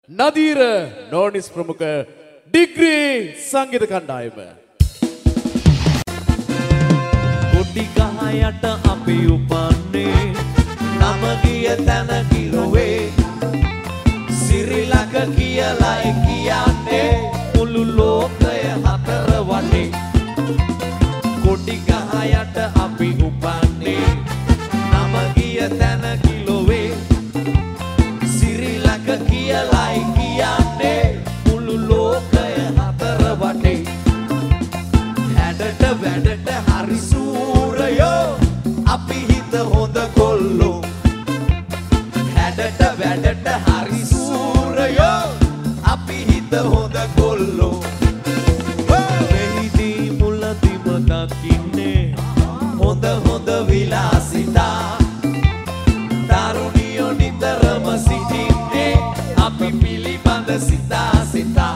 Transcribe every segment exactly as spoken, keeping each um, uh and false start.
නදීර නෝනිස් ප්‍රමුඛ ඩිග්‍රී සංගීත කණ්ඩායම. කොටි ගහ යට අපි උපන්නේ නම ගිය තැන කිරුවේ සිරිලක කියලායි කියන්නේ මුළු ලෝකය හතර වටේ. කොටි ගහ යට අපි උපන්නේ නම ගිය තැන කිරුවේ සිරිලක කියලායි කියන්නේ මුළු ලෝකය හතර වටේ. හැඩට වැඩට හරි සූරයෝ අපි හිත හොඳ කොල්ලෝ. හැඩට වැඩට හරි සූරයෝ අපි හිත හොඳ කොල්ලෝ. මෙහිදී මුලදිම දකින්නේ හොඳ හොඳ විලාසිතා. තරුණියෝ නිතරම සිටින්නේ අපි පිළිබඳ සිතා සිතා.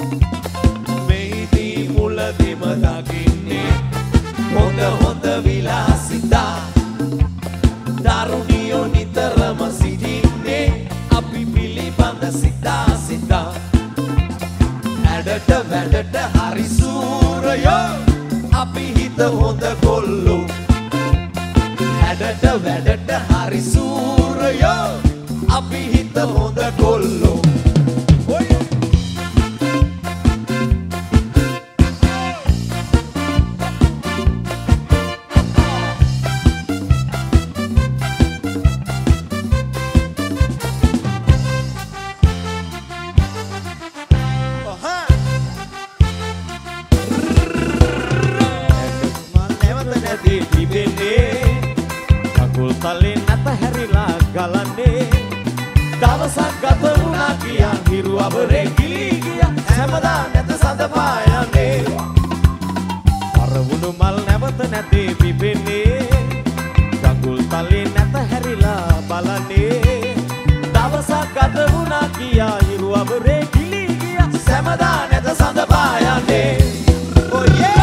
මෙහිදී මුලදිම දකින්නේ හොඳ හොඳ විලාසිතා. තරුණියෝ නිතරම සිටින්නේ අපි පිළිබඳ සිතා සිතා. හැඩට වැඩට හරි සූරයෝ අපි හිත හොඳ කොල්ලෝ. හැඩට වැඩට හරි සූරයෝ අපි හිත හොඳ කොල්ලෝ. තලින් නැත හැරිලා ගලන්නේ දවසක් ගත වුණා කියා හිරු අවරේ ගිලී ගියා හැමදා නැත සඳ පායන්නේ. පරවුණු මල් නැවත නැතේ පිපෙන්නේ ගඟුල් තලින් නැත හැරිලා බලන්නේ දවසක් ගත වුණා කියා හිරු අවරේ ගිලී ගියා හැමදා නැත සඳ පායන්නේ. Oh yeah!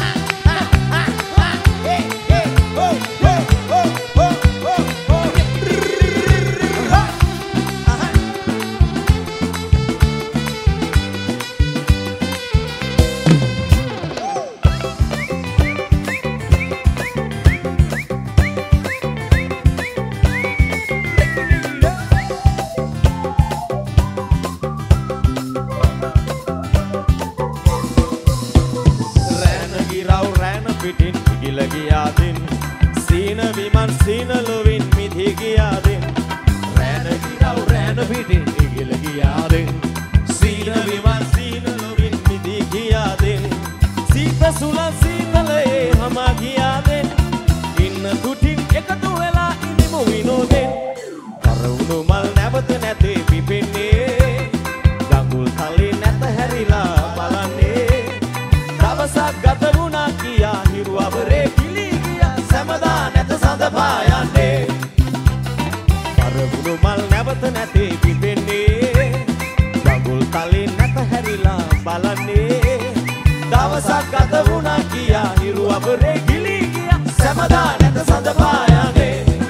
පිටින් ඉගිල ගියාදින් සීන විමන් සීන ලොවින් මිදි ගියාදින් රැන ගිරව් රැන පිටින් ඉගිල ගියාදින් සීන විමන් සීන ලොවින් මිදි ගියාදින් සීත සුල සීතලේ හම ගියාදින් ඉන්න තුටින් එකතු වෙලා ඉනිමු විනෝදෙන්. කරවුණු මල් නැවත නැතේ පිපෙන්නේ ගඟුල් තලේ නැත හැරිලා බලන්නේ දවසක් ගත වුණා කියා හිරු අවරේ ගිලී ගියා සෑමදා නැත සඳ පායන්නේ. කරවුණු මල් නැවත නැතේ පිපෙන්නේ ගඟුල් තලින් නැත හැරිලා බලන්නේ දවසක් ගත වුණා කියා හිරු අවරේ ගිලී ගියා සෑමදා නැත සඳ පායන්නේ.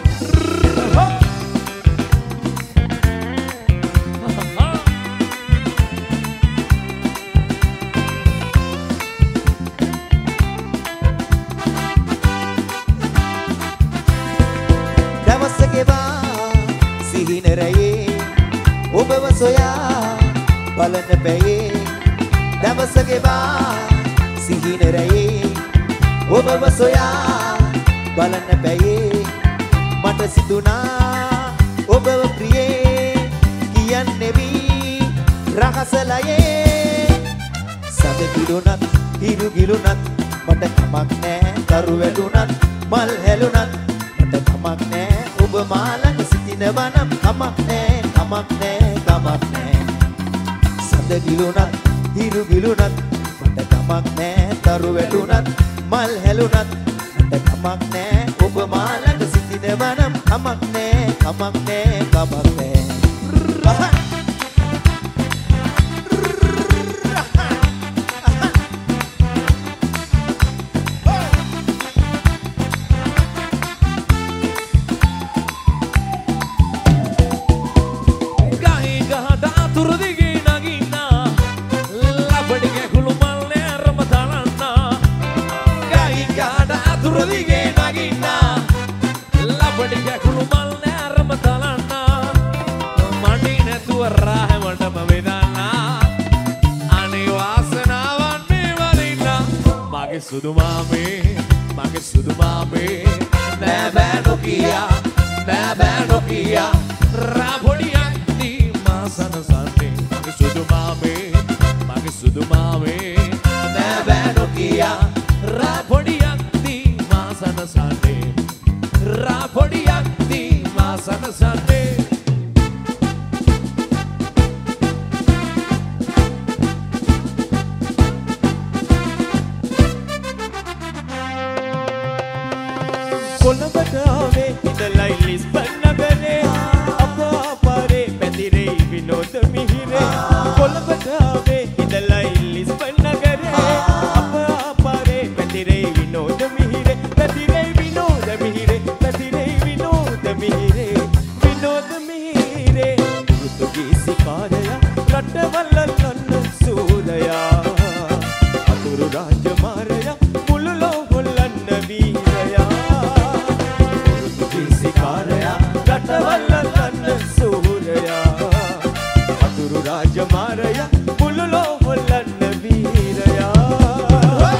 ඔබව සොයා බලන්න බැයේ දවසකේවා සිහිනරයේ ඔබව සොයා බලන්න බැයේ මට සිතුනා ඔබව ප්‍රියේ කියන්නේ වී රහසලයේ සඳ කිලුණත් හිරු ගිලුණත් මට කමක් නෑ කරු වැටුණත් මල් හැලුණත් මට කමක් නෑ ඔබ මාළඟ සිටිනවනම් කමක් නෑ කමක් නෑ කමක් නෑ. සඳ ගිලුණත් හිරු ගිලුණත් මට කමක් නෑ තරු වැටුණත් මල් හැලුණත් මට කමක් නෑ ඔබ මාළඟ සිටිනවනම් කමක් නෑ කමක් නෑ කමක් නෑ. ගහේ ගහට අතුරු රාහමටම වෙදන්නා අනේ වාසනාවන් මේ වලින්න මගේ සුදු මාමේ මගේ සුදු මාමේ නෑ බෑ නොකියා නෑ බෑ නොකියා රාපොඩියක් දී මාසන සන්නේ මගේ සුදු මාමේ මගේ සුදු මාමේ නෑ බෑ නොකියා රාපොඩියක් දී මාසන සන්නේ රාපොඩියක් දී මාසන සන්නේ කොළඹට ආවේ ඉඳලයි ලිස්බන් නගරේ අප පාරේ පැතිරේ විනෝද මිහිරේ කොළඹට ආවේ ඉඳලයි ලිස්බන් නගරේ අප පාරේ පැතිරේ විනෝද මිහිරේ පැතිරේ විනෝද මිහිරේ පැතිරේ විනෝද මිහිරේ විනෝද මිහිරේ පෘතුගීසි කාර්යය රටවල් ලන්න සූදයා අතුරු රාජමාරය මුළු ලෝ හොල්ලන්න වීරයා රටවල්ලන්න සූරයා අතුරු රාජමාරය මුළු ලෝ හොල්ලන්න වීරයා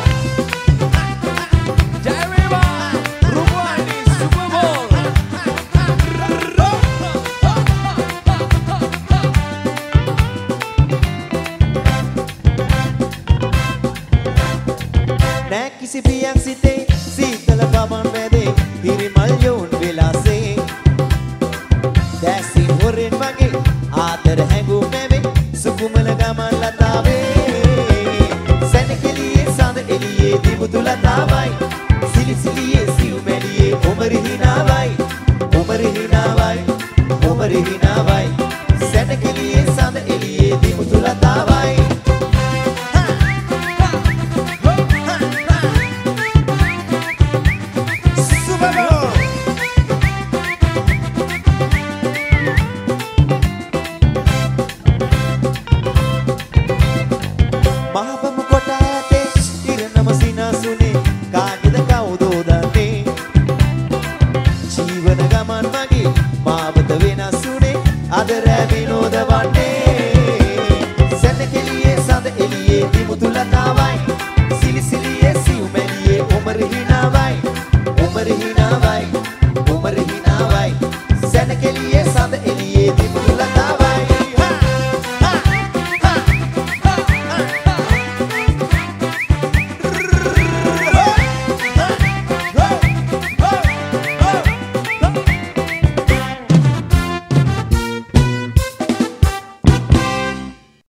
ජය වේවා රුවානි සුපර් බෝල් නෑ කිසි පියක් සිතේ සීතල ගමන් වැදේ හිරිමල් යෝන් වෙලාසේ දැසි හොරෙන් වගේ ආතර හැඟුම් නැවේ සුකුමල ගමන් ලතාවේ සැනකෙලියේ සඳ එළියේ දිමුතු ලතාවයි සිලි සිලියේ සිව් මැලියේ ඔමරි හිනාවයි ඔමරි හිනාවයි ඔමරි හිනාවයි සැනකෙලියේ සඳ එළියේ දිමුතු ලතාවයි